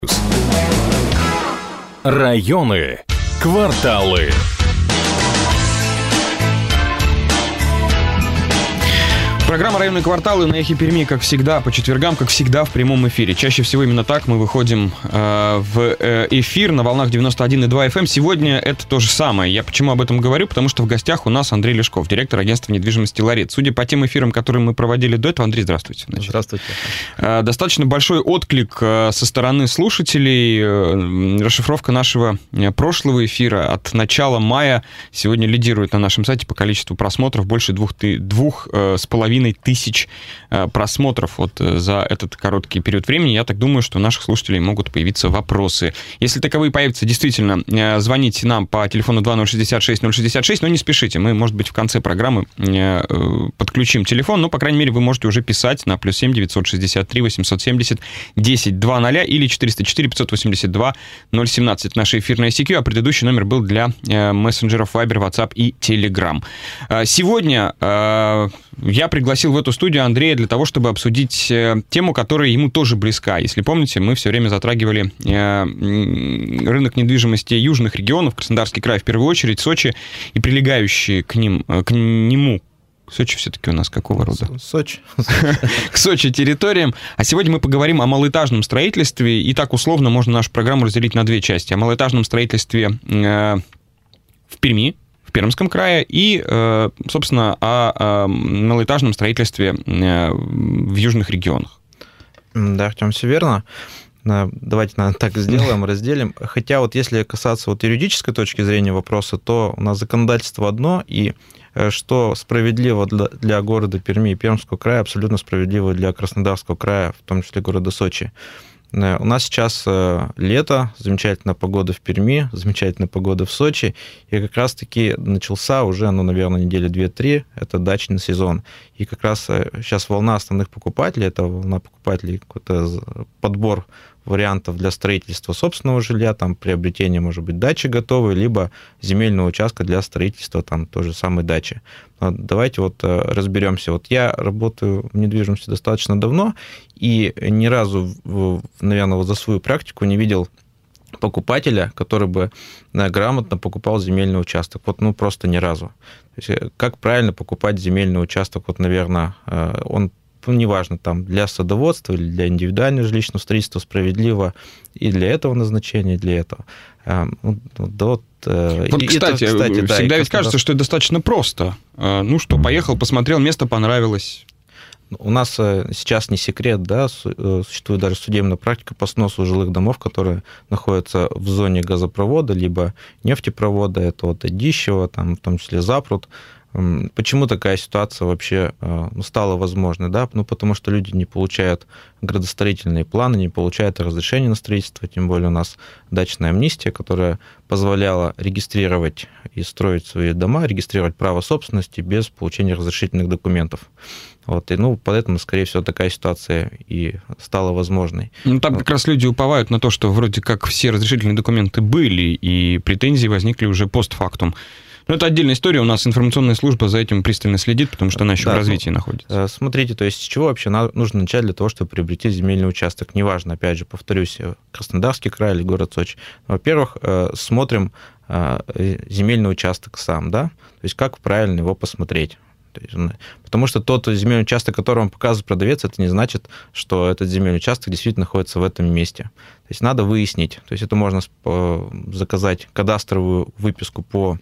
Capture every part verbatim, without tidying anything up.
Районы, кварталы. Программа «Районные кварталы» на Эхе Перми, как всегда, по четвергам, как всегда, в прямом эфире. Чаще всего именно так мы выходим э, в э, эфир на волнах девяносто один и два эф эм. Сегодня это то же самое. Я почему об этом говорю? Потому что в гостях у нас Андрей Лешков, директор агентства недвижимости «Ларец». Судя по тем эфирам, которые мы проводили до этого, Андрей, здравствуйте. Значит. Здравствуйте. Э, достаточно большой отклик э, со стороны слушателей. Э, расшифровка нашего э, прошлого эфира от начала мая сегодня лидирует на нашем сайте по количеству просмотров. Больше двух, ты, двух э, с половиной тысяч просмотров вот за этот короткий период времени. Я так думаю, что у наших слушателей могут появиться вопросы. Если таковые появятся, действительно, звоните нам по телефону два ноль шестьдесят шесть ноль шестьдесят шесть, но не спешите. Мы, может быть, в конце программы подключим телефон, но, по крайней мере, вы можете уже писать на плюс семь девятьсот шестьдесят три восемьсот семьдесят десять двадцать или четыреста четыре пятьсот восемьдесят два ноль семнадцать. Наша эфирная ай си кью, а предыдущий номер был для мессенджеров Viber, WhatsApp и Telegram. Сегодня я пригласил в эту студию Андрея для того, чтобы обсудить тему, которая ему тоже близка. Если помните, мы все время затрагивали рынок недвижимости южных регионов, Краснодарский край в первую очередь, Сочи и прилегающие к ним, к нему. Сочи все-таки у нас какого рода? Сочи. К Сочи территориям. А сегодня мы поговорим о малоэтажном строительстве. И так условно можно нашу программу разделить на две части. О малоэтажном строительстве в Перми, в Пермском крае, и, собственно, о малоэтажном строительстве в южных регионах. Да, Артем, все верно. Давайте, наверное, так сделаем, разделим. Хотя вот если касаться вот юридической точки зрения вопроса, то у нас законодательство одно, и что справедливо для, для города Перми и Пермского края, абсолютно справедливо для Краснодарского края, в том числе города Сочи. У нас сейчас лето, замечательная погода в Перми, замечательная погода в Сочи, и как раз-таки начался уже, ну, наверное, недели две-три, это дачный сезон. И как раз сейчас волна основных покупателей, это волна покупателей, какой-то подбор вариантов для строительства собственного жилья, там приобретение, может быть, дачи готовой, либо земельного участка для строительства там той же самой дачи. Давайте вот разберемся. Вот я работаю в недвижимости достаточно давно, и ни разу, наверное, вот за свою практику не видел покупателя, который бы грамотно покупал земельный участок. Вот, ну, просто ни разу. То есть, как правильно покупать земельный участок? Вот, наверное, он, ну, неважно, там, для садоводства или для индивидуального жилищного строительства справедливо и для этого назначения, и для этого. Вот, вот, вот, и кстати, это, кстати, всегда да, ведь кажется, что это достаточно просто. Ну что, поехал, посмотрел, место понравилось. У нас сейчас не секрет, да, существует даже судебная практика по сносу жилых домов, которые находятся в зоне газопровода, либо нефтепровода, это вот Дищево, там, в том числе Запруд. Почему такая ситуация вообще стала возможной? Да? Ну, потому что люди не получают градостроительные планы, не получают разрешение на строительство, тем более у нас дачная амнистия, которая позволяла регистрировать и строить свои дома, регистрировать право собственности без получения разрешительных документов. Вот, и, ну, поэтому, скорее всего, такая ситуация и стала возможной. Ну, там как раз люди уповают на то, что вроде как все разрешительные документы были, и претензии возникли уже постфактум. Но это отдельная история, у нас информационная служба за этим пристально следит, потому что она еще да, в развитии ну, находится. Смотрите, то есть с чего вообще нужно начать для того, чтобы приобрести земельный участок? Неважно, опять же, повторюсь, Краснодарский край или город Сочи. Во-первых, смотрим земельный участок сам, да, то есть как правильно его посмотреть. Потому что тот земельный участок, который вам показывает продавец, это не значит, что этот земельный участок действительно находится в этом месте. То есть надо выяснить. То есть это можно заказать кадастровую выписку по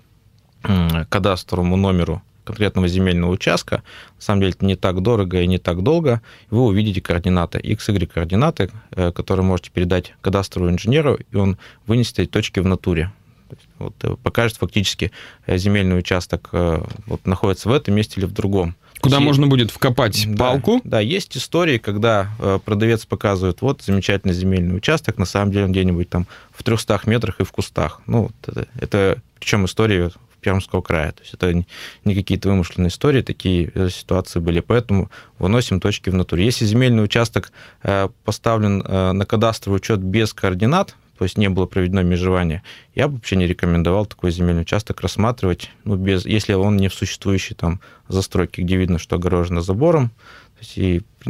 кадастровому номеру конкретного земельного участка. На самом деле это не так дорого и не так долго. Вы увидите координаты, икс игрек координаты, которые можете передать кадастровому инженеру, и он вынесет эти точки в натуре. Вот, покажет фактически земельный участок вот, находится в этом месте или в другом. Куда есть, можно будет вкопать да, палку? Да, есть истории, когда продавец показывает, вот замечательный земельный участок, на самом деле он где-нибудь там в трехстах метрах и в кустах. Ну, это, это причем истории Пермского края. То есть это не какие-то вымышленные истории, такие ситуации были. Поэтому выносим точки в натуре. Если земельный участок поставлен на кадастровый учет без координат, то есть не было проведено межевание, я бы вообще не рекомендовал такой земельный участок рассматривать, ну, без, если он не в существующей там застройке, где видно, что огорожено забором. То есть, и, ну,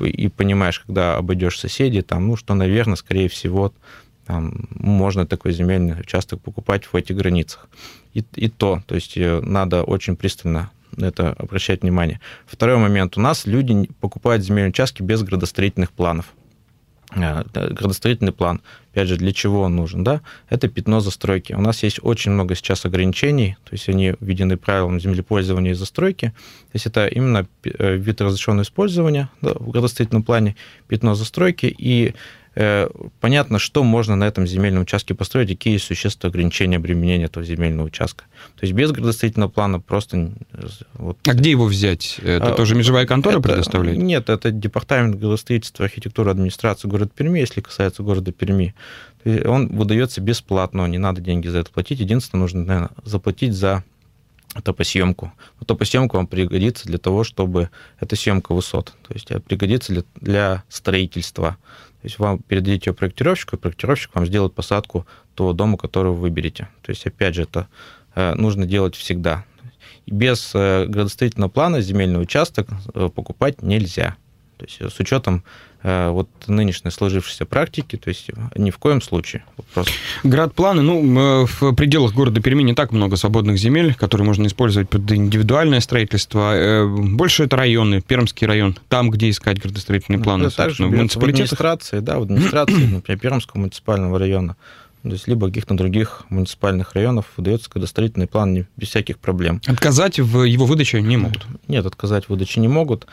и понимаешь, когда обойдешь соседей, там, ну, что, наверное, скорее всего, там, можно такой земельный участок покупать в этих границах. И, и то, то есть надо очень пристально на это обращать внимание. Второй момент. У нас люди покупают земельные участки без градостроительных планов. Градостроительный план, опять же, для чего он нужен, да? Это пятно застройки. У нас есть очень много сейчас ограничений, то есть они введены правилами землепользования и застройки. То есть это именно вид разрешенного использования, да, в градостроительном плане, пятно застройки, и э, понятно, что можно на этом земельном участке построить, какие есть существенные ограничения обременения этого земельного участка. То есть без градостроительного плана просто... Вот, а где его взять? Это а, тоже межевая контора это, предоставляет? Нет, это департамент градостроительства, архитектуры, администрации города Перми, если касается города Перми. Он выдается бесплатно, не надо деньги за это платить. Единственное, нужно, наверное, заплатить за топосъемку. Но топосъемка вам пригодится для того, чтобы... Это съемка высот. То есть пригодится для, для строительства. То есть вам передадите ее проектировщику, и проектировщик вам сделает посадку того дома, который вы выберете. То есть, опять же, это нужно делать всегда. Без градостроительного плана земельный участок покупать нельзя. То есть с учетом вот нынешней сложившейся практики, то есть ни в коем случае. Просто... Градпланы, ну, в пределах города Перми не так много свободных земель, которые можно использовать под индивидуальное строительство. Больше это районы, Пермский район, там, где искать градостроительные планы. Это также в администрации, да, в администрации, например, Пермского муниципального района. То есть либо каких-то других муниципальных районов выдается градостроительный план без всяких проблем. Отказать в его выдаче не могут? Нет, отказать в выдаче не могут.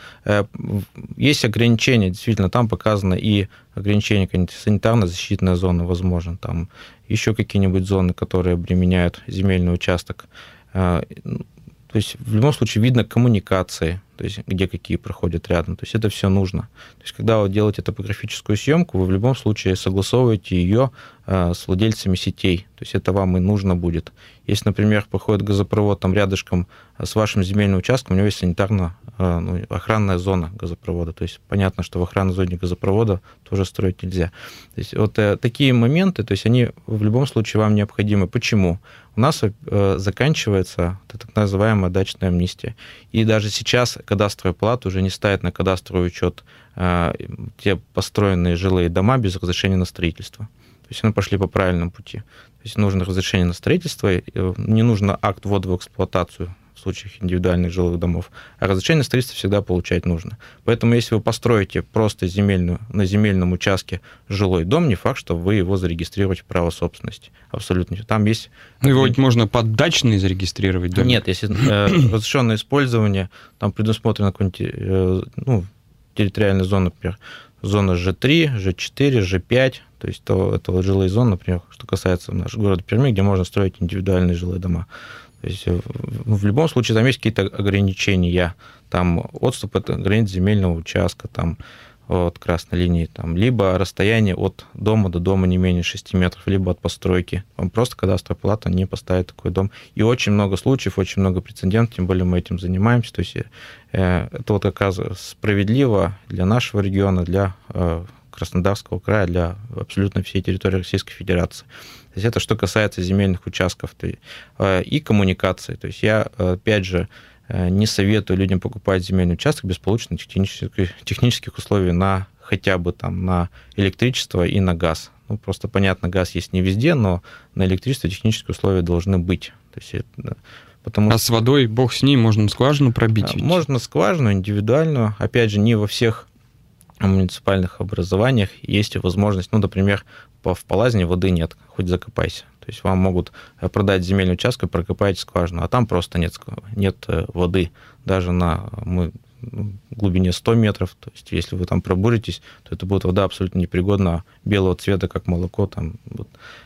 Есть ограничения, действительно, там показано и ограничения, какая-нибудь санитарно-защитная зона, возможно, там еще какие-нибудь зоны, которые обременяют земельный участок. То есть в любом случае видно коммуникации, то есть где какие проходят рядом. То есть это все нужно. То есть когда вы делаете топографическую съемку, вы в любом случае согласовываете ее с владельцами сетей. То есть это вам и нужно будет. Если, например, проходит газопровод там рядышком с вашим земельным участком, у него есть санитарно ну, охранная зона газопровода. То есть понятно, что в охранной зоне газопровода тоже строить нельзя. То есть вот такие моменты, то есть они в любом случае вам необходимы. Почему? У нас заканчивается так называемая дачная амнистия. И даже сейчас кадастровая палата уже не ставит на кадастровый учет те построенные жилые дома без разрешения на строительство. То есть мы пошли по правильному пути. То есть нужно разрешение на строительство, не нужно акт ввода в эксплуатацию в случаях индивидуальных жилых домов, а разрешение на строительство всегда получать нужно. Поэтому если вы построите просто земельную, на земельном участке жилой дом, не факт, что вы его зарегистрируете в право собственности. Абсолютно. Там есть... Ну, его ведь можно под дачный зарегистрировать, да? Нет, если э, разрешенное использование, там предусмотрено какой-нибудь э, ну, территориальная зона, например, зона жэ три, жэ четыре, жэ пять, то есть то, это вот жилые зоны, например, что касается нашего города Перми, где можно строить индивидуальные жилые дома. То есть в любом случае там есть какие-то ограничения, там отступ от границ земельного участка, там от красной линии, там, либо расстояние от дома до дома не менее шести метров, либо от постройки. Вам просто кадастровая палата не поставит такой дом. И очень много случаев, очень много прецедентов, тем более мы этим занимаемся. То есть это вот как раз справедливо для нашего региона, для Краснодарского края, для абсолютно всей территории Российской Федерации. То есть это что касается земельных участков и коммуникации. То есть я, опять же, не советую людям покупать земельный участок без полученных технических, технических условий на хотя бы там на электричество и на газ. Ну, просто понятно, газ есть не везде, но на электричество технические условия должны быть. То есть, потому а с водой, бог с ней, можно скважину пробить? Ведь? Можно скважину индивидуальную. Опять же, не во всех муниципальных образованиях есть возможность, ну, например, в Палазне воды нет, хоть закопайся. То есть вам могут продать земельный участок и прокопать скважину, а там просто нет, нет воды даже на мы, глубине сто метров. То есть если вы там пробуритесь, то это будет вода абсолютно непригодна, белого цвета, как молоко. Там, вот.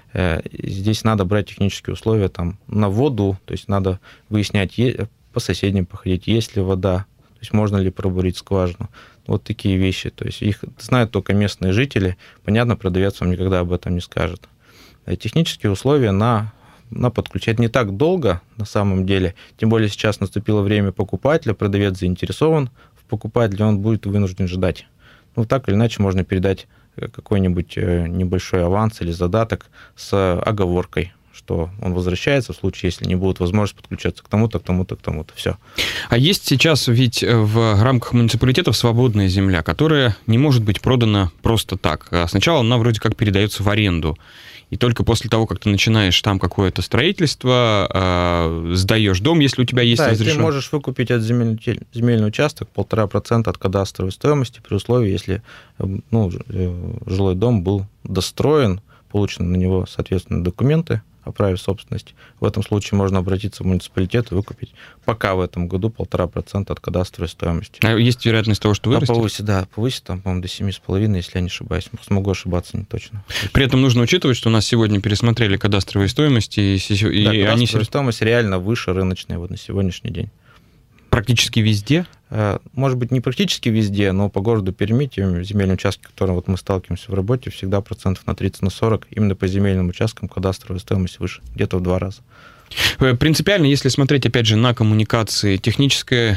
Здесь надо брать технические условия там, на воду, то есть надо выяснять, по соседям походить, есть ли вода, то есть можно ли пробурить скважину. Вот такие вещи. То есть их знают только местные жители. Понятно, продавец вам никогда об этом не скажет. Технические условия на, на подключать не так долго, на самом деле. Тем более сейчас наступило время покупателя, продавец заинтересован в покупателе, он будет вынужден ждать. Ну, так или иначе можно передать какой-нибудь небольшой аванс или задаток с оговоркой, что он возвращается в случае, если не будет возможности подключаться к тому-то, к тому-то, к тому-то. Все. А есть сейчас ведь в рамках муниципалитетов свободная земля, которая не может быть продана просто так. Сначала она вроде как передается в аренду. И только после того, как ты начинаешь там какое-то строительство, э, сдаешь дом, если у тебя есть да, разрешение. Ты можешь выкупить от земель, земельный участок полтора процента от кадастровой стоимости при условии, если ну, жилой дом был достроен, получены на него, соответственно, документы о праве собственности. В этом случае можно обратиться в муниципалитет и выкупить пока в этом году полтора процента от кадастровой стоимости. А есть вероятность того, что вырастет? А повысит, да, повысит, там, по-моему, до семь с половиной, если я не ошибаюсь. Могу ошибаться не точно. При этом нужно учитывать, что у нас сегодня пересмотрели кадастровые стоимости, и, и да, они... стоимость реально выше рыночной вот на сегодняшний день. Практически везде? Может быть, не практически везде, но по городу Перми, те земельные участки, с которыми вот мы сталкиваемся в работе, всегда процентов на тридцать, на сорок, именно по земельным участкам кадастровая стоимость выше, где-то в два раза. Принципиально, если смотреть, опять же, на коммуникации, техническая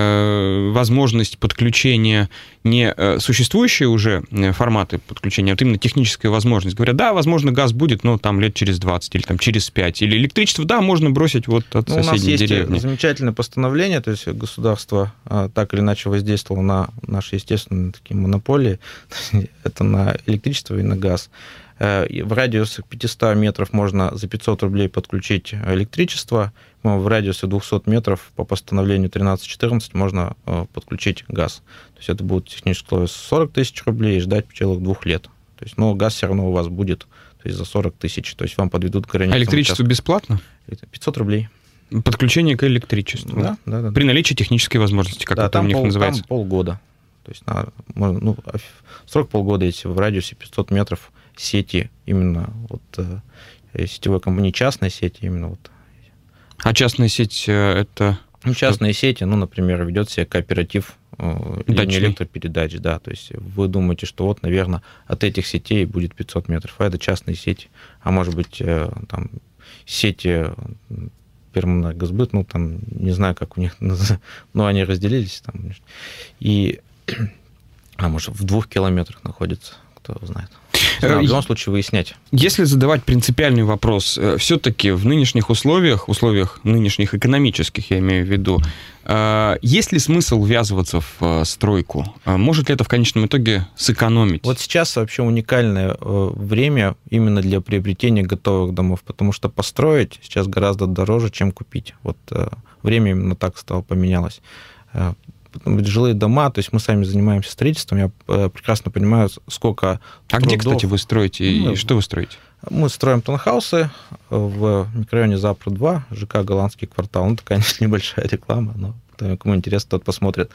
э, возможность подключения, не э, существующие уже форматы подключения, а вот именно техническая возможность. Говорят, да, возможно, газ будет, но там лет через двадцать или там через пять. Или электричество, да, можно бросить вот от ну, соседней деревни. У нас есть замечательное постановление, то есть государство а, так или иначе воздействовало на наши естественные такие монополии, это на электричество и на газ. В радиусе пятьсот метров можно за пятьсот рублей подключить электричество, в радиусе двести метров по постановлению тринадцать четырнадцать можно подключить газ. То есть это будет технически условие сорок тысяч рублей и ждать целых двух лет. То есть, но газ все равно у вас будет то есть за сорок тысяч, то есть вам подведут границу. А электричество бесплатно? пятьсот рублей. Подключение к электричеству? Да, да, да. При наличии технической возможности, как да, это у них пол, называется? Там полгода. То есть на, ну, срок полгода, если в радиусе пятьсот метров сети именно вот сетевой компании, частной сети именно вот. А частная сеть это? Ну, частные сети, ну, например, ведет себя кооператив линии электропередач, да, то есть вы думаете, что вот, наверное, от этих сетей будет пятьсот метров, а это частные сети, а может быть там сети Пермэнергосбыт, ну, там, не знаю, как у них, но они разделились там, и, а может, в двух километрах находится, кто знает. Да, в любом случае выяснять. Если задавать принципиальный вопрос, все-таки в нынешних условиях, условиях нынешних экономических, я имею в виду, есть ли смысл ввязываться в стройку? Может ли это в конечном итоге сэкономить? Вот сейчас вообще уникальное время именно для приобретения готовых домов, потому что построить сейчас гораздо дороже, чем купить. Вот время именно так стало, поменялось. Жилые дома, то есть мы сами занимаемся строительством, я прекрасно понимаю, сколько А трудов... где, кстати, вы строите и мы, что вы строите? Мы строим таунхаусы в микрорайоне Запру-два, ЖК «Голландский квартал». Ну, такая небольшая реклама, но кому интересно, тот посмотрит.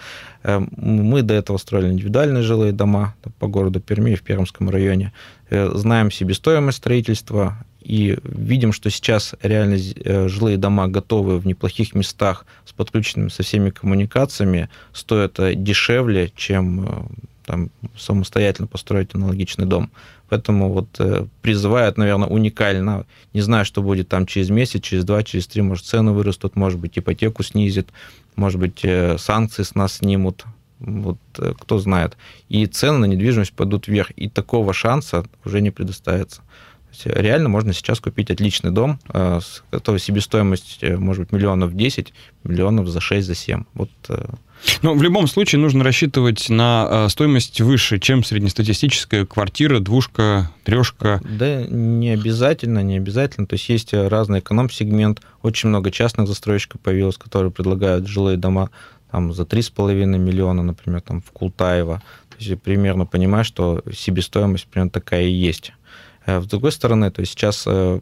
Мы до этого строили индивидуальные жилые дома по городу Перми, в Пермском районе. Знаем себестоимость строительства и видим, что сейчас реально жилые дома готовые в неплохих местах с подключенными со всеми коммуникациями стоят дешевле, чем там, самостоятельно построить аналогичный дом. Поэтому вот призывают, наверное, уникально. Не знаю, что будет там через месяц, через два, через три, может, цены вырастут, может быть, ипотеку снизит, может быть, санкции с нас снимут. Вот кто знает. И цены на недвижимость пойдут вверх. И такого шанса уже не предоставится. Реально можно сейчас купить отличный дом, с которой себестоимость, может быть, миллионов десять, миллионов за шесть, за семь. Вот. Но в любом случае нужно рассчитывать на стоимость выше, чем среднестатистическая квартира, двушка, трешка. Да, не обязательно, не обязательно. То есть есть разный эконом-сегмент, очень много частных застройщиков появилось, которые предлагают жилые дома там, за три с половиной миллиона, например, там, в Култаево. То есть примерно понимаешь, что себестоимость примерно такая и есть. С другой стороны, то есть сейчас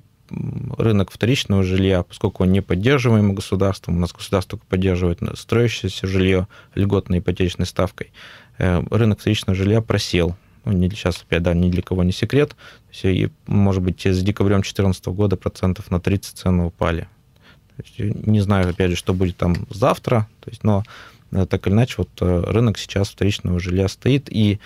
рынок вторичного жилья, поскольку он не поддерживаемый государством, у нас государство только поддерживает строящееся жилье льготной ипотечной ставкой, рынок вторичного жилья просел. Ну, сейчас, опять, да, ни для кого не секрет. И, может быть, с декабрем две тысячи четырнадцатого года процентов на тридцать цены упали. То есть, не знаю, опять же, что будет там завтра, то есть, но так или иначе, вот рынок сейчас вторичного жилья стоит, и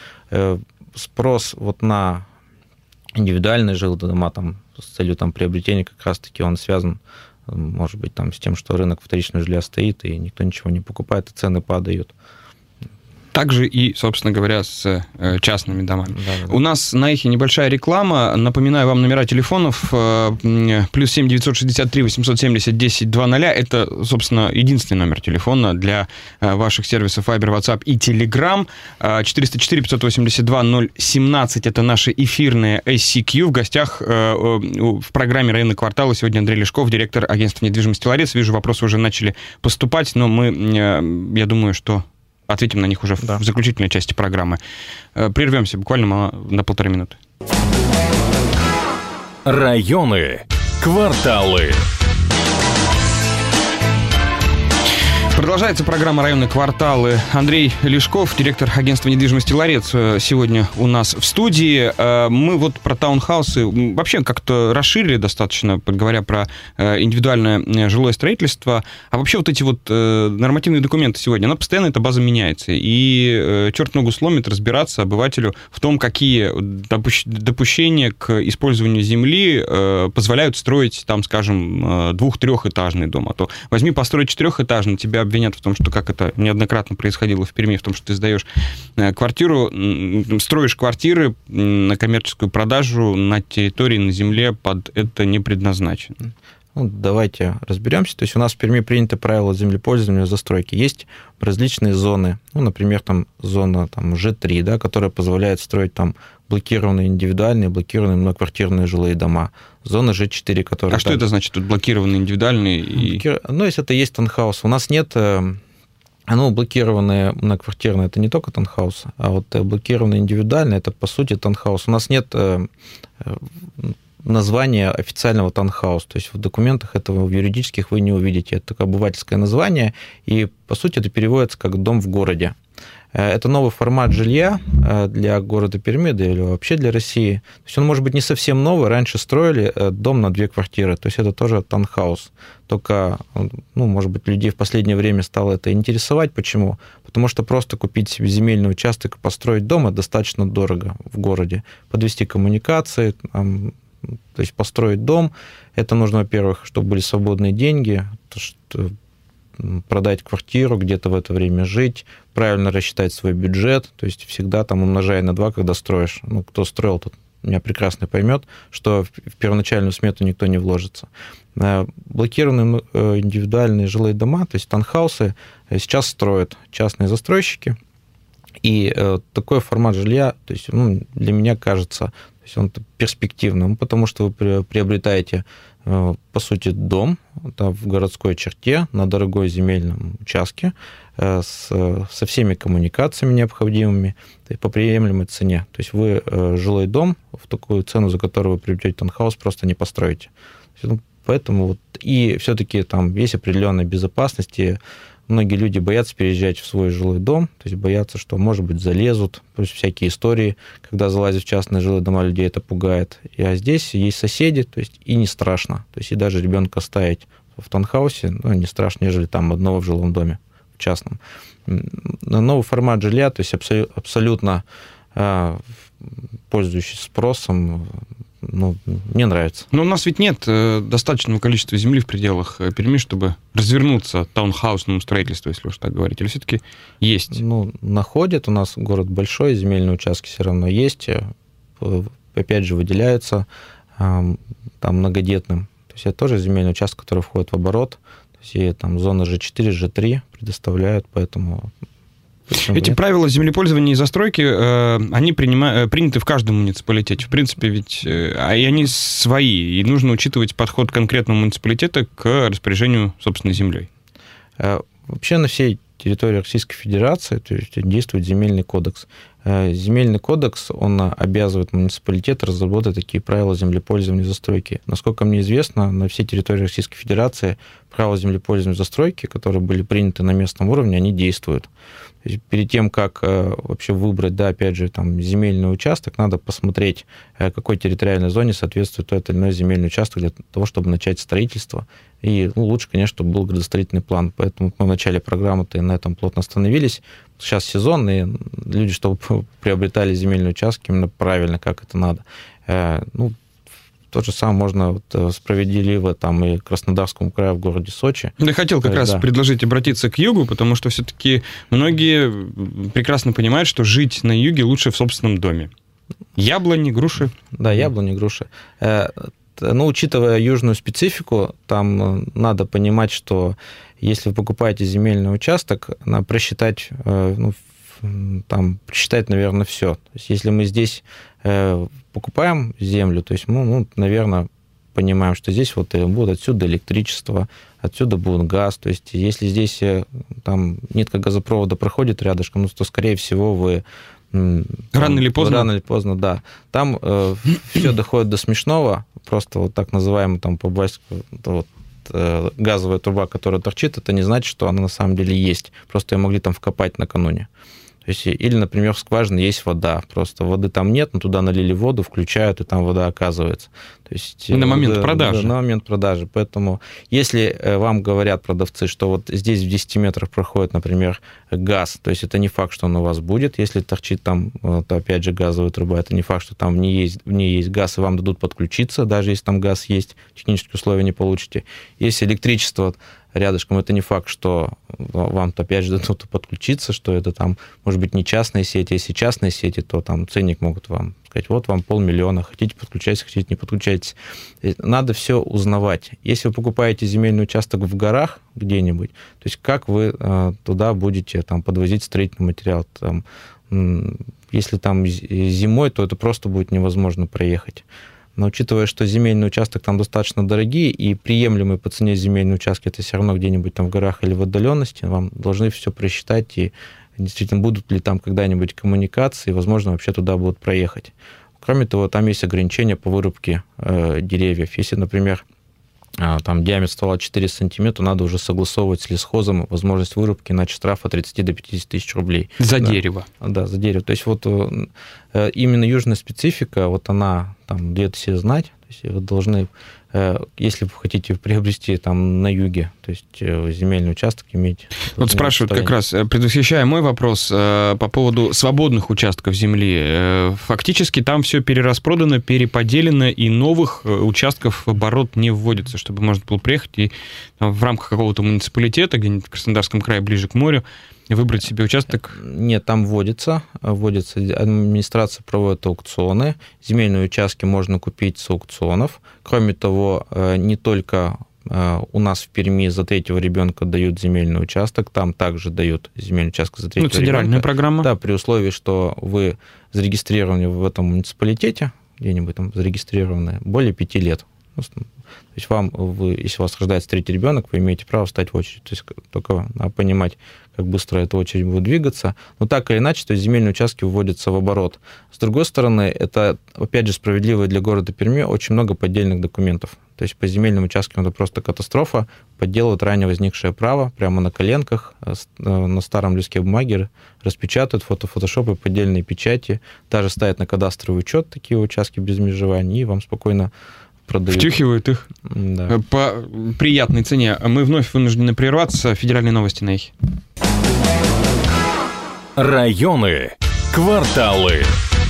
спрос вот на индивидуальные жилые дома там, с целью там, приобретения как раз-таки он связан, может быть, там, с тем, что рынок вторичного жилья стоит, и никто ничего не покупает, и цены падают. Также и, собственно говоря, с частными домами. Да, да. У нас на эхе небольшая реклама. Напоминаю вам номера телефонов. Плюс семь девятьсот шестьдесят три восемьсот семьдесят десять двадцать. Это, собственно, единственный номер телефона для ваших сервисов Viber, WhatsApp и Telegram. четыреста четыре пятьсот восемьдесят два ноль семнадцать. Это наши эфирные эс си кью. В гостях в программе «Районные кварталы» сегодня Андрей Лешков, директор агентства недвижимости «Ларец». Вижу, вопросы уже начали поступать, но мы, я думаю, что ответим на них уже да. в заключительной части программы. Прервемся буквально на полторы минуты. Районы, кварталы. Продолжается программа «Районные кварталы». Андрей Лешков, директор агентства недвижимости «Ларец», сегодня у нас в студии. Мы вот про таунхаусы вообще как-то расширили достаточно, говоря про индивидуальное жилое строительство. А вообще вот эти вот нормативные документы сегодня, она постоянно, эта база меняется. И черт ногу сломит разбираться обывателю в том, какие допущения к использованию земли позволяют строить, там, скажем, двух-трехэтажный дом. А то возьми, построй четырехэтажный, тебя обвинят в том, что, как это неоднократно происходило в Перми, в том, что ты сдаешь квартиру, строишь квартиры на коммерческую продажу на территории, на земле под это не предназначено. Ну, давайте разберемся. То есть у нас в Перми принято правило землепользования застройки. Есть различные зоны, ну, например, там зона там, жэ три, да, которая позволяет строить там блокированные индивидуальные, блокированные многоквартирные жилые дома. Зона жэ четыре, которая... А что это значит, тут блокированные индивидуальные? И... Ну, если это есть таунхаус. У нас нет... Ну, блокированные многоквартирные – это не только таунхаус, а вот блокированные индивидуальные – это, по сути, таунхаус. У нас нет названия официального таунхаус, то есть в документах этого, в юридических вы не увидите. Это такое обывательское название, и, по сути, это переводится как «дом в городе». Это новый формат жилья для города Перми, да или вообще для России. То есть он может быть не совсем новый. Раньше строили дом на две квартиры, то есть это тоже таунхаус. Только, ну, может быть, людей в последнее время стало это интересовать. Почему? Потому что просто купить себе земельный участок и построить дом – это достаточно дорого в городе. Подвести коммуникации, там, то есть построить дом. Это нужно, во-первых, чтобы были свободные деньги, то, что продать квартиру, где-то в это время жить, правильно рассчитать свой бюджет, то есть всегда там умножай на два, когда строишь. Ну, кто строил, тот меня прекрасно поймет, что в первоначальную смету никто не вложится. Блокированные индивидуальные жилые дома, то есть таунхаусы, сейчас строят частные застройщики, и такой формат жилья, то есть, ну, для меня кажется, то есть он перспективным, потому что вы приобретаете, по сути, дом да, в городской черте на дорогой земельном участке с, со всеми коммуникациями необходимыми по приемлемой цене. То есть вы жилой дом в такую цену, за которую вы приобретете таунхаус, просто не построите. Ну, поэтому вот, и все-таки там есть определенная безопасность, и многие люди боятся переезжать в свой жилой дом, то есть боятся, что, может быть, залезут, то есть всякие истории, когда залазят в частные жилые дома, людей это пугает. А здесь есть соседи, то есть и не страшно. То есть и даже ребенка оставить в таунхаусе, ну, не страшно, нежели там одного в жилом доме, в частном. Новый формат жилья, то есть абсолютно пользующийся спросом, ну, мне нравится. Но у нас ведь нет достаточного количества земли в пределах Перми, чтобы развернуться таунхаусному строительству, если уж так говорить, или все-таки есть? Ну, находят, у нас город большой, земельные участки все равно есть, опять же, выделяются там многодетным. То есть это тоже земельный участок, который входит в оборот, то есть и там зона жэ четыре, жэ три предоставляют, поэтому... Эти нет? Правила землепользования и застройки, они принима... приняты в каждом муниципалитете. В принципе, ведь и они свои, и нужно учитывать подход конкретного муниципалитета к распоряжению собственной землей. Вообще на всей территории Российской Федерации то есть, действует земельный кодекс. Земельный кодекс, он обязывает муниципалитет разработать такие правила землепользования и застройки. Насколько мне известно, на всей территории Российской Федерации правила землепользования и застройки, которые были приняты на местном уровне, они действуют. Перед тем, как вообще выбрать, да, опять же, там, земельный участок, надо посмотреть, какой территориальной зоне соответствует тот или иной земельный участок для того, чтобы начать строительство. И ну, лучше, конечно, чтобы был градостроительный план. Поэтому мы в начале программы-то на этом плотно остановились. Сейчас сезон, и люди, чтобы приобретали земельные участки именно правильно, как это надо. Ну, то же самое можно вот справедливо там и Краснодарскому краю в городе Сочи. Я хотел как раз да. предложить обратиться к югу, потому что все-таки многие прекрасно понимают, что жить на юге лучше в собственном доме. Яблони, груши. Да, яблони, груши. Ну, учитывая южную специфику, там надо понимать, что если вы покупаете земельный участок, надо просчитать, ну, там, просчитать, наверное, все. То есть, если мы здесь покупаем землю, то есть мы, ну, наверное, понимаем, что здесь вот будет отсюда электричество, отсюда будет газ. То есть, если здесь там нитка газопровода проходит рядышком, ну, то, скорее всего, вы Рано там, или поздно? Рано или поздно, да. Там э, все доходит до смешного, просто вот так называемый там по-баску вот, э, газовая труба, которая торчит, это не значит, что она на самом деле есть. Просто ее могли там вкопать накануне. То есть, или, например, в скважине есть вода, просто воды там нет, но туда налили воду, включают, и там вода оказывается. То есть, на момент да, продажи. Да, на момент продажи. Поэтому, если вам говорят продавцы, что вот здесь в десяти метрах проходит, например, газ, то есть это не факт, что он у вас будет. Если торчит там, вот, опять же, газовая труба, это не факт, что там в ней есть, в ней есть газ, и вам дадут подключиться, даже если там газ есть, технические условия не получите. Если электричество рядышком, это не факт, что вам-то опять же дадут подключиться, что это там, может быть, не частные сети. Если частные сети, то там ценник могут вам сказать, вот вам полмиллиона, хотите подключайтесь, хотите не подключайтесь. Надо все узнавать. Если вы покупаете земельный участок в горах где-нибудь, то есть как вы туда будете там подвозить строительный материал? Там, если там зимой, то это просто будет невозможно проехать. Но учитывая, что земельный участок там достаточно дорогие и приемлемые по цене земельные участки, это все равно где-нибудь там в горах или в отдаленности, вам должны все просчитать, и действительно будут ли там когда-нибудь коммуникации, возможно, вообще туда будут проехать. Кроме того, там есть ограничения по вырубке э, деревьев. Если, например, э, там диаметр ствола четыре сантиметра, надо уже согласовывать с лесхозом возможность вырубки, иначе штраф от тридцати до пятидесяти тысяч рублей. За да. дерево. Да, за дерево. То есть вот э, именно южная специфика, вот она там где-то все знать. То есть вы должны, э, если вы хотите приобрести там на юге, то есть э, земельный участок иметь. Вот спрашивают как раз, предвосхищая мой вопрос э, по поводу свободных участков земли. Э, фактически там все перераспродано, переподелено, и новых участков в оборот не вводится, чтобы можно было приехать и там, в рамках какого-то муниципалитета, где-нибудь в Краснодарском крае, ближе к морю, выбрать себе участок? Нет, там вводится, вводится, администрация проводит аукционы, земельные участки можно купить с аукционов. Кроме того, не только у нас в Перми за третьего ребенка дают земельный участок, там также дают земельный участок за третьего ребенка. Ну, федеральная ребенка. Программа. Да, при условии, что вы зарегистрированы в этом муниципалитете, где-нибудь там зарегистрированы, более пяти лет. То есть вам, вы, если у вас рождается третий ребенок, вы имеете право встать в очередь. То есть только надо понимать, как быстро эта очередь будет двигаться. Но так или иначе, то есть земельные участки вводятся в оборот. С другой стороны, это, опять же, справедливо для города Перми, очень много поддельных документов. То есть по земельным участкам это просто катастрофа. Подделывают ранее возникшее право прямо на коленках, на старом листке бумаги, распечатывают фото-фотошопы, поддельные печати, даже ставят на кадастровый учет такие участки без межеваний, и вам спокойно продают. Втюхивают их да. по приятной цене. Мы вновь вынуждены прерваться. Федеральные новости на эхе. Районы, кварталы.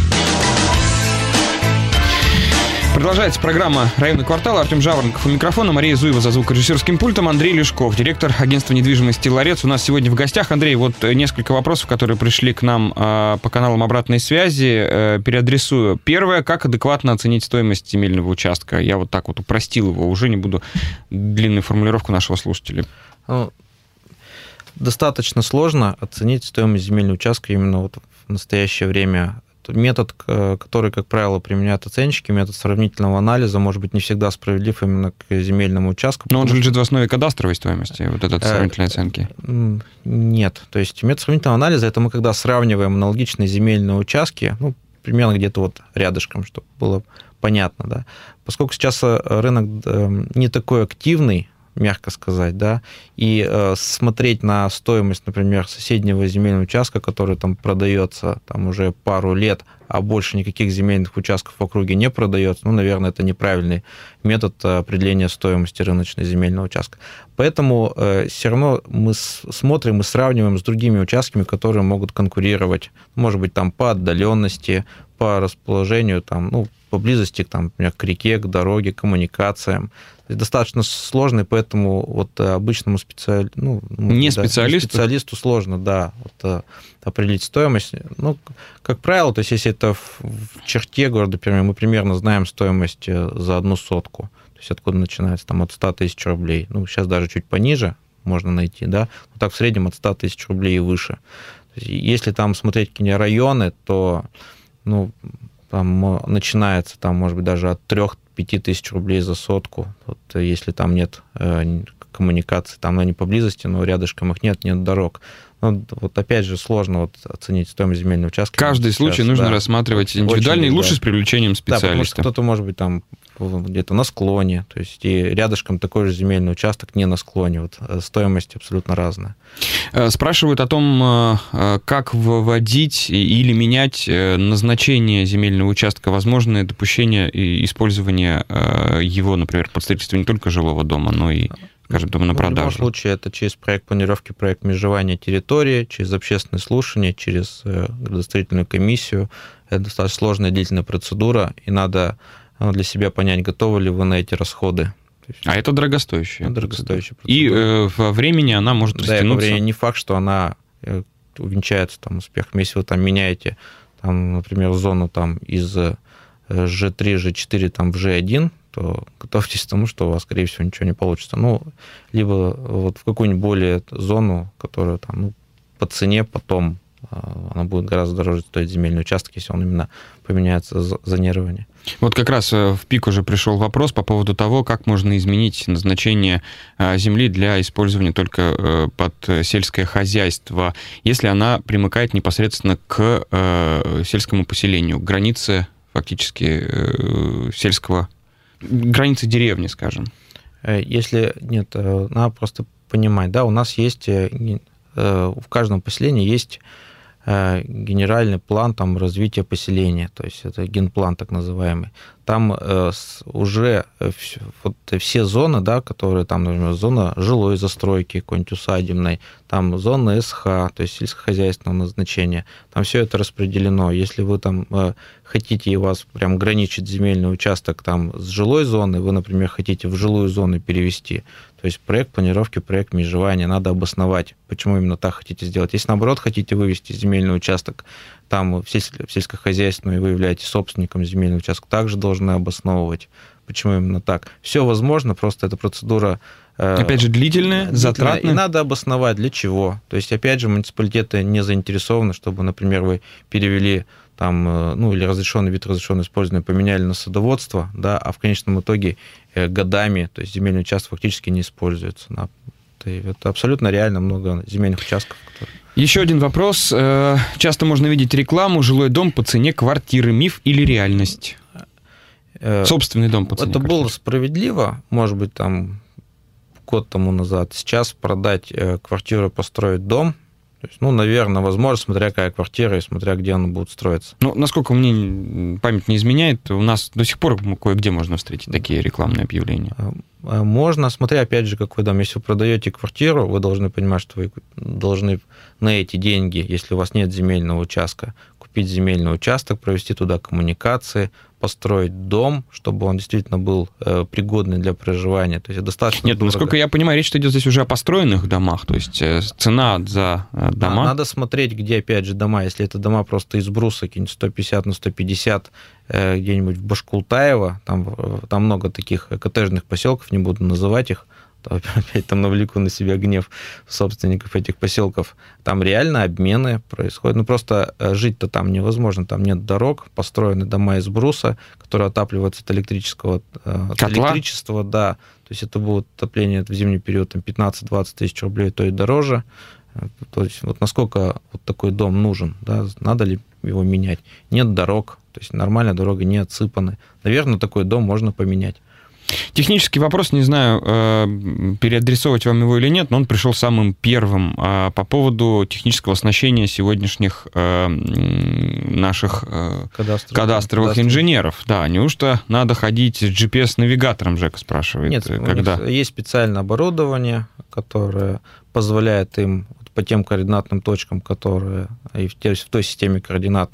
Продолжается программа «Районный квартал». Артем Жаворонков у микрофона, Мария Зуева за звукорежиссерским пультом, Андрей Лешков, директор агентства недвижимости «Ларец», у нас сегодня в гостях. Андрей, вот несколько вопросов, которые пришли к нам э, по каналам обратной связи, э, переадресую. Первое, как адекватно оценить стоимость земельного участка? Я вот так вот упростил его, уже не буду длинную формулировку нашего слушателя. Ну, достаточно сложно оценить стоимость земельного участка именно вот в настоящее время. Метод, который, как правило, применяют оценщики, метод сравнительного анализа, может быть, не всегда справедлив именно к земельному участку. Но он же лежит в основе кадастровой стоимости, вот этот сравнительной оценки. Нет. То есть метод сравнительного анализа – это мы когда сравниваем аналогичные земельные участки, ну, примерно где-то вот рядышком, чтобы было понятно. Да. Поскольку сейчас рынок не такой активный, мягко сказать, да, и э, смотреть на стоимость, например, соседнего земельного участка, который там продается там уже пару лет, а больше никаких земельных участков в округе не продается, ну, наверное, это неправильный метод определения стоимости рыночной земельного участка. Поэтому э, все равно мы с, смотрим и сравниваем с другими участками, которые могут конкурировать, может быть, там по отдаленности, по расположению, там, ну, поблизости, там, например, к реке, к дороге, к коммуникациям. Достаточно сложно, и поэтому вот обычному специали... ну, не да, специалисту? специалисту сложно, да, вот, определить стоимость. Ну, как правило, то есть если это в, в черте города Перми, мы примерно знаем стоимость за одну сотку. То есть откуда начинается, там, от ста тысяч рублей. Ну, сейчас даже чуть пониже можно найти, да, но так в среднем от ста тысяч рублей и выше. То есть, если там смотреть какие-нибудь районы, то, ну, там начинается, там, может быть, даже от трёх-пяти тысяч рублей за сотку. Вот, если там нет э, коммуникаций, там они поблизости, но рядышком их нет, нет дорог. Ну, вот опять же сложно вот оценить стоимость земельного участка. Каждый сейчас, случай нужно да, рассматривать индивидуально и лучше да. с привлечением специалиста. Да, потому что кто-то может быть там где-то на склоне, то есть и рядышком такой же земельный участок не на склоне. Вот стоимость абсолютно разная. Спрашивают о том, как вводить или менять назначение земельного участка, возможное допущение использования его, например, под строительство не только жилого дома, но и, скажем, дома на продажу. В любом случае это через проект планировки, проект межевания территории, через общественное слушание, через градостроительную комиссию. Это достаточно сложная длительная процедура, и надо для себя понять, готовы ли вы на эти расходы. А это дорогостоящая это дорогостоящая процедура. И э, во времени она может да, растянуться. Да, во времени не факт, что она увенчается там, успехом. Если вы там меняете, там, например, зону там, из жэ три, жэ четыре там, в жэ один, то готовьтесь к тому, что у вас, скорее всего, ничего не получится. Ну, либо вот в какую-нибудь более зону, которая там, ну, по цене потом она будет гораздо дороже стоить земельный участок, если он именно поменяется зонирование. Вот как раз в пик уже пришел вопрос по поводу того, как можно изменить назначение земли для использования только под сельское хозяйство, если она примыкает непосредственно к сельскому поселению, к границе фактически сельского, границы деревни, скажем. Если нет, надо просто понимать, да, у нас есть, в каждом поселении есть генеральный план там, развития поселения, то есть это генплан так называемый. Там э, уже вот, все зоны, да, которые там, например, зона жилой застройки, какой-нибудь усадебной, там зона эс ха, то есть сельскохозяйственного назначения, там все это распределено. Если вы там э, хотите, и у вас прям граничит земельный участок там с жилой зоной, вы, например, хотите в жилую зону перевести, то есть проект планировки, проект межевания, надо обосновать, почему именно так хотите сделать. Если, наоборот, хотите вывести земельный участок там в сельскохозяйственную, и вы являетесь собственником земельного участка, также должны обосновывать, почему именно так. Все возможно, просто эта процедура... Опять же, длительная, длительная, затратная. И надо обосновать, для чего. То есть, опять же, муниципалитеты не заинтересованы, чтобы, например, вы перевели там, ну, или разрешенный вид разрешенного использования поменяли на садоводство, да, а в конечном итоге годами, то есть земельный участок фактически не используется. Это абсолютно реально много земельных участков, которые... Еще один вопрос. Часто можно видеть рекламу «Жилой дом по цене квартиры». Миф или реальность? Собственный дом по цене Это квартиры. было справедливо, может быть, там год тому назад. Сейчас продать квартиру, построить дом, то есть, ну, наверное, возможно, смотря какая квартира и смотря где она будет строиться. Ну, насколько мне память не изменяет, у нас до сих пор кое-где можно встретить такие рекламные объявления. Можно, смотря, опять же, какой дом. Если вы продаете квартиру, вы должны понимать, что вы должны на эти деньги, если у вас нет земельного участка, купить земельный участок, провести туда коммуникации, построить дом, чтобы он действительно был пригодный для проживания. То есть достаточно Нет, дорого. насколько я понимаю, речь идет здесь уже о построенных домах, то есть цена за дома. Надо смотреть, где, опять же, дома. Если это дома просто из бруса, какие-нибудь сто пятьдесят на сто пятьдесят, где-нибудь в Башкултаево, там, там много таких коттеджных поселков, не буду называть их, опять там навлеку на себя гнев собственников этих поселков. Там реально обмены происходят. Ну, просто жить-то там невозможно. Там нет дорог, построены дома из бруса, которые отапливаются от электрического от электричества. Да. То есть это будет отопление в зимний период там, пятнадцать-двадцать тысяч рублей, то и дороже. То есть вот насколько вот такой дом нужен, да, надо ли его менять? Нет дорог, то есть нормальная дорога не отсыпаны. Наверное, такой дом можно поменять. Технический вопрос, не знаю, переадресовывать вам его или нет, но он пришел самым первым по поводу технического оснащения сегодняшних наших кадастровых, кадастровых инженеров. Да, неужто надо ходить с джи пи эс-навигатором, Жека спрашивает. Нет, когда? У них есть специальное оборудование, которое позволяет им по тем координатным точкам, которые и в той, в той системе координат,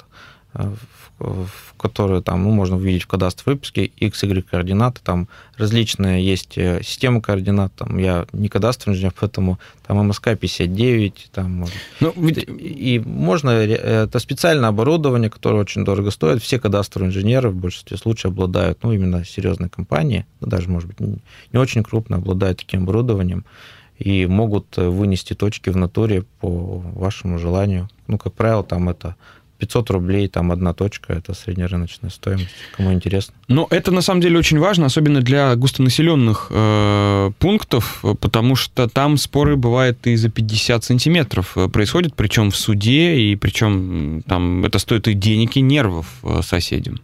в которые там, ну, можно увидеть в кадастровом выпуске, икс игрек координаты, там различные есть системы координат, там я не кадастровый инженер, поэтому там эм эс ка пятьдесят девять, там, ну, ведь... и можно, это специальное оборудование, которое очень дорого стоит, все кадастровые инженеры в большинстве случаев обладают, ну, именно серьезные компании, даже, может быть, не очень крупные, обладают таким оборудованием, и могут вынести точки в натуре по вашему желанию. Ну, как правило, там это пятьсот рублей, там одна точка, это среднерыночная стоимость, кому интересно. Но это на самом деле очень важно, особенно для густонаселенных э, пунктов, потому что там споры бывают и за пятьдесят сантиметров происходят, причем в суде, и причем там это стоит и денег, и нервов соседям.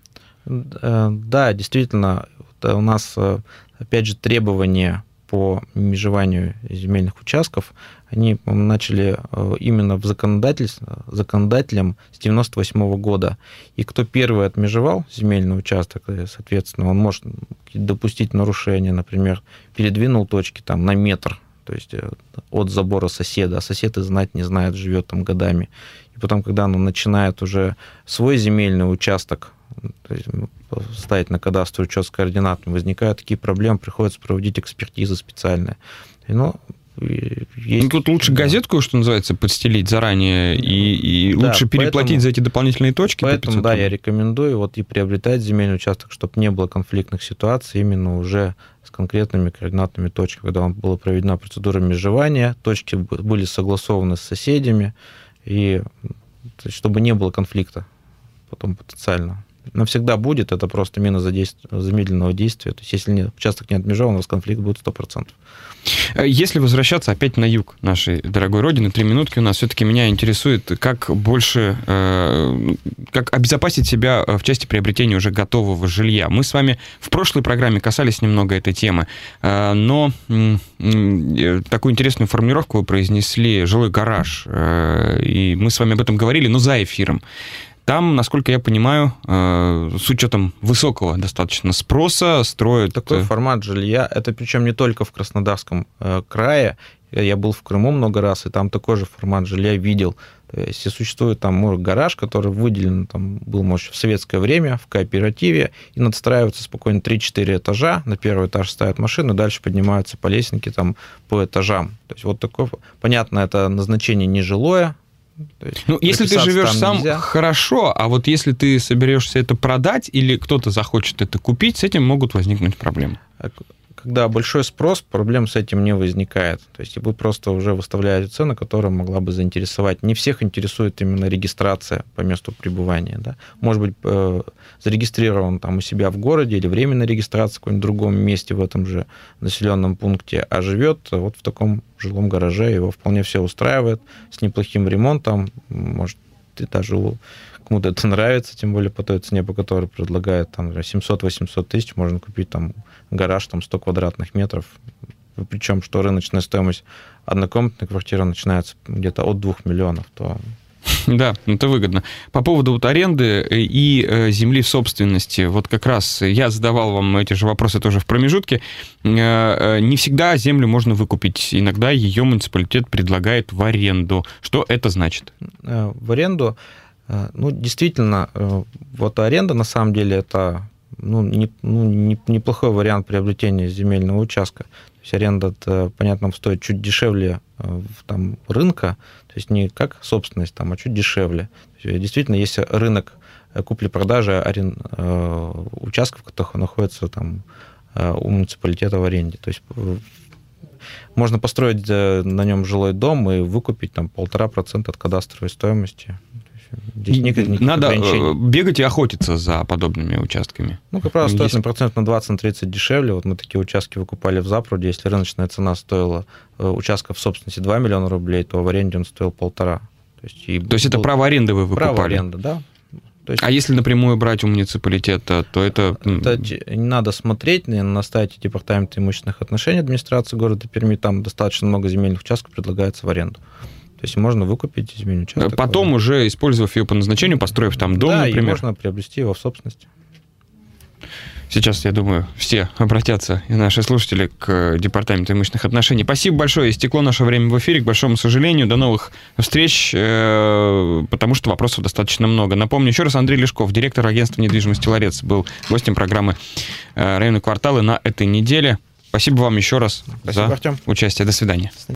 Да, действительно, у нас, опять же, требования по межеванию земельных участков, они начали именно в законодательстве, законодателем с девяносто восьмого года. И кто первый отмежевал земельный участок, соответственно, он может допустить нарушение, например, передвинул точки там, на метр, то есть от забора соседа, а сосед и знать не знает, живет там годами. И потом, когда он начинает уже свой земельный участок, то есть ставить на кадастровый учет с координатами, возникают такие проблемы, приходится проводить экспертизы специальные. И, ну, есть... ну, тут лучше газетку, что называется, подстелить заранее, и, и да, лучше переплатить поэтому, за эти дополнительные точки. Поэтому, да, я рекомендую вот и приобретать земельный участок, чтобы не было конфликтных ситуаций именно уже с конкретными координатными точками, когда была проведена процедура межевания, точки были согласованы с соседями, и то есть, чтобы не было конфликта потом потенциально. Навсегда будет, это просто мера замедленного действия. То есть, если нет, участок не отмежеван, у вас конфликт будет сто процентов. Если возвращаться опять на юг нашей дорогой родины, три минутки у нас, все-таки меня интересует, как больше, как обезопасить себя в части приобретения уже готового жилья. Мы с вами в прошлой программе касались немного этой темы, но такую интересную формулировку вы произнесли «жилой гараж», и мы с вами об этом говорили, но за эфиром. Там, насколько я понимаю, с учетом высокого достаточно спроса строят... Такой формат жилья, это причем не только в Краснодарском крае, я был в Крыму много раз, и там такой же формат жилья видел. То есть существует там может, гараж, который выделен, там, был, может, в советское время, в кооперативе, и надстраиваются спокойно три-четыре этажа, на первый этаж ставят машину, дальше поднимаются по лестнике там, по этажам. То есть вот такое, понятно, это назначение нежилое. Ну, если ты живешь сам, нельзя. Хорошо, а вот если ты соберешься это продать или кто-то захочет это купить, с этим могут возникнуть проблемы. Когда большой спрос, проблем с этим не возникает. То есть вы просто уже выставляете цену, которая могла бы заинтересовать. Не всех интересует именно регистрация по месту пребывания. Да? Может быть, зарегистрирован там у себя в городе или временная регистрация в каком-нибудь другом месте в этом же населенном пункте, а живет вот в таком жилом гараже, его вполне все устраивает, с неплохим ремонтом, может, и даже кому-то это нравится, тем более по той цене, по которой предлагают там семьсот-восемьсот тысяч, можно купить там гараж, там сто квадратных метров, причем что рыночная стоимость однокомнатной квартиры начинается где-то от двух миллионов, то... Да, это выгодно. По поводу вот аренды и земли в собственности, вот как раз я задавал вам эти же вопросы тоже в промежутке. Не всегда землю можно выкупить, иногда ее муниципалитет предлагает в аренду. Что это значит? В аренду, ну, действительно, вот аренда, на самом деле, это ну, не, ну, не, неплохой вариант приобретения земельного участка. То есть аренда, понятно, стоит чуть дешевле там, рынка, то есть не как собственность, там, а чуть дешевле. Есть, действительно, есть рынок купли-продажи арен... участков, которые находятся там, у муниципалитета в аренде. То есть можно построить на нем жилой дом и выкупить там полтора процента от кадастровой стоимости. Надо бегать и охотиться за подобными участками. Ну, как правило, стоит на процент на двадцать-тридцать дешевле. Вот мы такие участки выкупали в Запруде. Если рыночная цена стоила участка в собственности два миллиона рублей, то в аренде он стоил полтора. То есть, и то есть был... это право аренды вы выкупали? Право аренды, да. То есть, а если напрямую брать у муниципалитета, то это... это не надо смотреть на сайте Департамента имущественных отношений администрации города Перми, там достаточно много земельных участков предлагается в аренду. То есть можно выкупить земельный участок. Потом уже, использовав ее по назначению, построив там дом, да, например. Да, и можно приобрести его в собственность. Сейчас, я думаю, все обратятся, и наши слушатели, к Департаменту имущественных отношений. Спасибо большое. Истекло наше время в эфире, к большому сожалению. До новых встреч, потому что вопросов достаточно много. Напомню еще раз, Андрей Лешков, директор агентства недвижимости «Ларец», был гостем программы «Районные кварталы» на этой неделе. Спасибо вам еще раз Спасибо, за Артем. участие. До свидания.